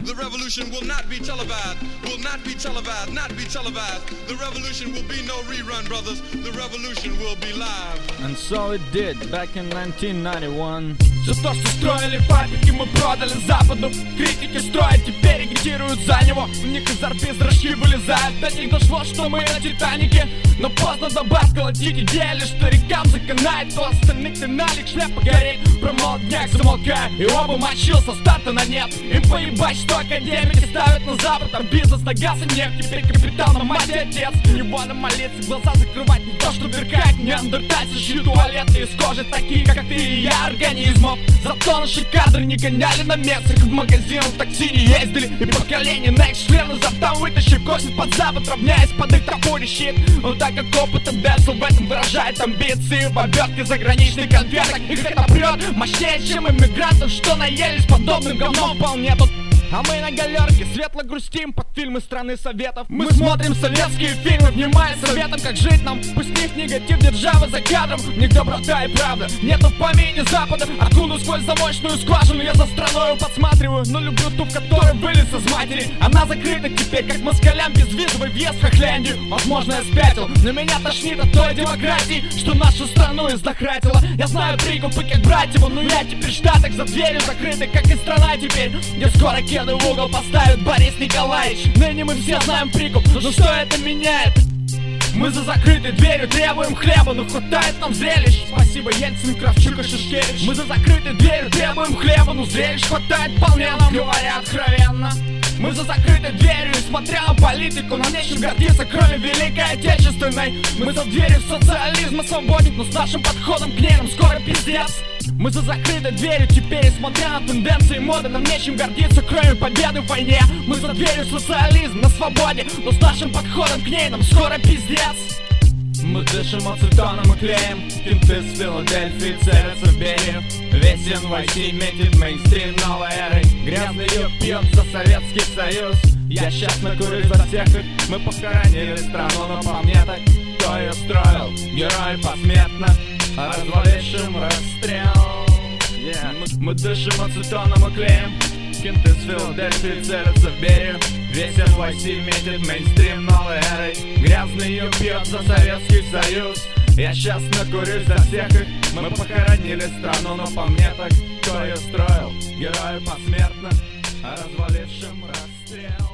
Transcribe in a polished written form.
The revolution will not be televised, will not be televised, not be televised. The revolution will be no rerun, brothers. The revolution will be live. And so it did, back in 1991. Все то, что строили фабрики, мы продали Западу. Критики строят, теперь агитируют за него. У них из орбит зрачки вылезают. До них дошло, что мы на Титанике. Но поздно добавь, колотить идея лишь старикам заканает. То остальных ты налик, шляпа горит. Про молодняк замолкает, и оба мочил со старта на нет. Им поебать, что академики ставят на запад. А бизнес на газ и нефть, теперь капитал на мать и отец. Невольно молиться, глаза закрывать, не то что дыркать. Неандертальцы шьют туалеты из кожи, такие как ты и я, организмов. Зато наши кадры не гоняли на мессах, в магазин в такси не ездили. И поколение next член изо рта вытащив косит под запад, равняясь под их топорий щит. Но так как опыт Децл в этом выражает амбиции, в обертке заграничных конвертах их это прет мощнее, чем иммигрантов, что наелись подобным говном вполне тут. А мы на галерке светло грустим под фильмы страны советов. Мы смотрим советские фильмы, внимая советам, как жить нам. Пусть них негатив державы за кадром, в них доброта и правда. Нету в помине запада, окуну сквозь замочную скважину. Я за страною подсматриваю, но люблю ту, в которой вылез из матери. Она закрыта теперь, как москалям безвизовый въезд в Хохляндию. Возможно, я спятил, но меня тошнит от той демократии, что нашу страну изнахратила. Я знаю прикупы, как брать его, но я теперь в Штатах за дверью закрыты, как и страна теперь, где скоро в угол поставит Борис Николаевич. Ныне мы все знаем прикуп, но что это меняет? Мы за закрытой дверью требуем хлеба, но хватает нам зрелищ. Спасибо Ельцин, Кравчук и Шишкевич. Мы за закрытой дверью требуем хлеба, но зрелищ хватает вполне нам, говоря откровенно. Мы за закрытой дверью, и смотря на политику, нам нечем гордиться, кроме Великой Отечественной. Мы за дверью в социализм и свободник, но с нашим подходом к ней нам скоро пиздец. Мы за закрытой дверью теперь, и смотря на тенденции моды, нам нечем гордиться, кроме победы в войне. Мы за дверью в социализм на свободе, но с нашим подходом к ней нам скоро пиздец. Мы дышим ацетоном и клеем, кенты с Филадельфии целятся в Берию. Весь NYC метит мейнстрим новой эры. Грязный юг пьет за Советский Союз. Я щас накурюсь за всех их. Мы похоронили страну, но по мне так кто ее строил? Герой посмертно, развалившим расстрел. Мы дышим ацетоном и клеем, кенты с Филадельфии целятся в Берию. Весь NYC метит мейнстрим новой эрой. Грязный юг пьет за Советский Союз. Я щас накурюсь за всех их. Мы похоронили страну, но по мне так кто ее строил? Герою посмертно, развалившим расстрел.